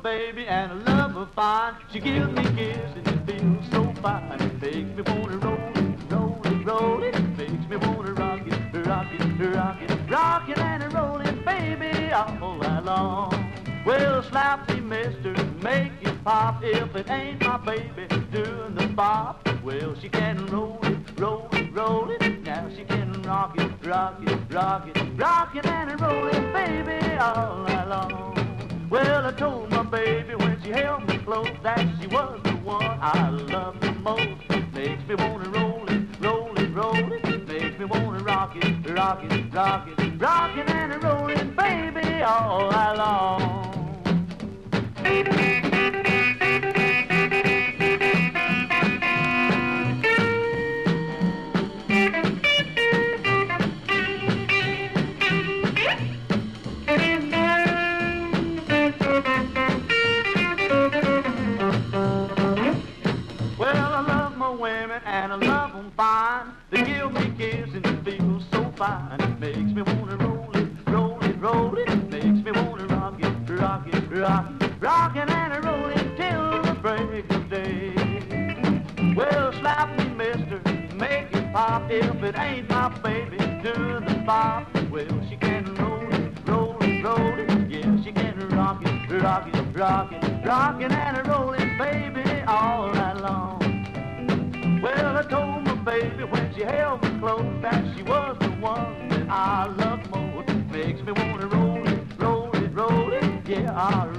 baby and I love her fine. She gives me kisses and it feels so fine. It makes me wanna roll it, roll it, roll it. It makes me wanna rock it, rock it, rock it, rock it and roll it, baby, all night long. Well, slap me, mister, make it pop. If it ain't my baby doing the bop, well, she can roll it, roll it, roll it. Now she can rock it, rock it, rock it, rock it and roll it, baby, all night long. Well, I told my baby when she held me close that she was the one I loved the most. Makes me wanna roll it, roll it, roll it. Makes me wanna rock it, rock it, rock it, rock it and roll it, baby, all night long. And I love them fine. They give me kisses and it feels so fine. It makes me wanna roll it, roll it, roll it. It makes me wanna rock it, rock it, rock it, rock it and roll it till the break of day. Well, slap me, mister, make it pop. If it ain't my baby doing the bop, well, she can roll it, roll it, roll it. Yeah, she can rock it, rock it, rock it, rock it and roll it, baby, all night long. Well, I told my baby when she held me close that she was the one that I love most. Makes me wanna roll it, roll it, roll it. Yeah, I